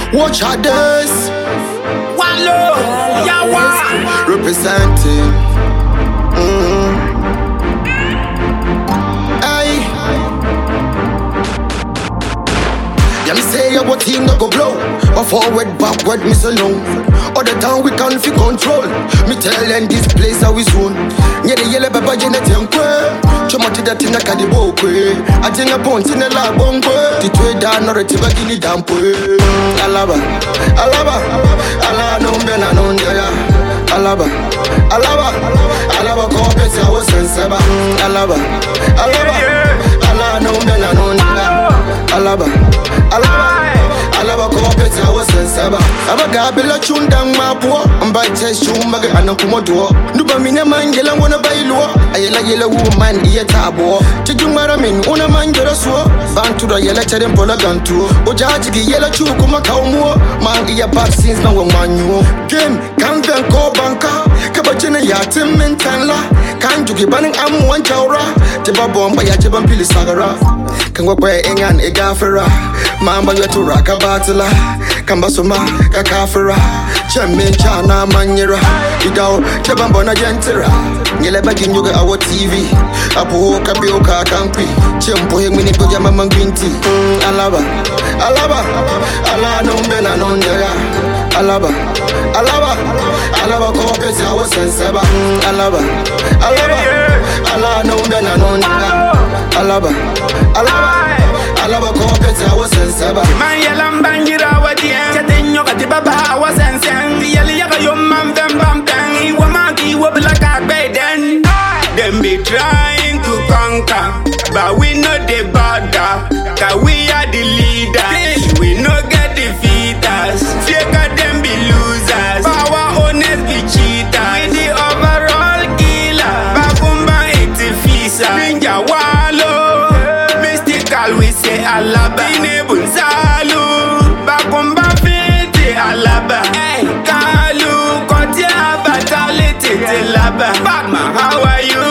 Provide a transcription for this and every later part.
Watch how this. Wallo, Yawa. Representing. Hey. Yeah, me say yeah, what team not go blow. But forward, backward, me so long. All the time we can't feel control. Me tell them this place how we soon. Yeah, the yellow baba jenet yankwe. Choma ti that in a kadibo kwe. I think a point in a la bongo. The trade down or a tiba gini dampo. Alaba, alaba, ala no mena no ndaya. Alaba, alaba, alaba kopesi awo senseba. Alaba, alaba, ala no mena no ndaya. Alaba, alaba kopeti awo senseba. Abaga bela chundang mapuo. Mbai ches chumbaga anakumoduo. Nuba mine mangela wana bailuo. Ayela yela woman iye tabo. Chijumara min una mangera suo. Bantura yela chadem pola gantuo. Ojaji ki yela chuku makaumuo. Mangi ya vaccines na wamanyo. Game kanven ko banka. Kabachene ya timentanla. Kanjuki baning amu wanchaura. Tiba bomba ya tiba mpili sagara. Kangwa kwe engan egafera. Mamba yetu raka batila. Kamba soma kakafera. Chemin chana manyera. Idao chebambo na jentera. Nyele bagi nyoga awo TV. Apo kabio kakampi. Chempo hemini koja mama green tea. Alaba, alaba, ala nombe na nondera. Alaba, alaba, alaba kopesi awo senseba. Alaba, alaba, ala nombe na nondera. Alaba, alaba, alaba kopesi awo senseba. Man yelam bangira wadien. Chatenyo kati baba awa sensen. Yeli yaka yomam them bam bang. Iwa magi wobla kakbeden. Them be trying to conquer, but we know the border. Cause we are the leaders. We no get defeaters. Faker them be losers. Power owners be cheaters. We the overall killer. Bakumba 80 fisa. Ninja Wallo. Mystical we say Alaba. Dinebun Salu. Bakumba 50 Alaba. Hey, Kalu. Kotia Batalite Laba. Batman, how are you?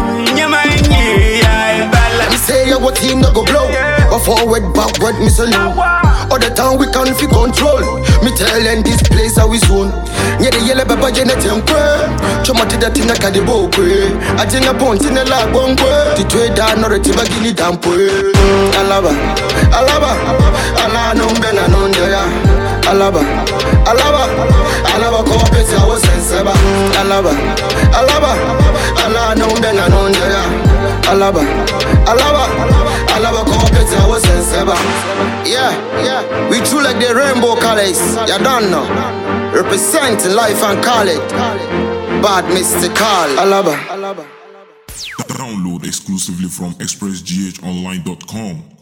What team not go blow? But forward, backward, me so low. All the time we can't feel control. Me tell them this place how we soon. Yeah, the yellow baba jenet yankwe. Choma ti that in a kadibo kwe. I think a point in a la bongo. The trade down or a tiba gini dampo. Alaba, alaba, ala no mena no ndaya. Alaba, alaba, alaba kopesi awo senseba. Alaba, alaba, ala no mena no ndaya. Alaba, alaba, alaba kopeti awo senseba. Yeah, we true like the rainbow colors. You don't know. Representing life and call it Bad Mystical. Alaba. Download exclusively from expressghonline.com.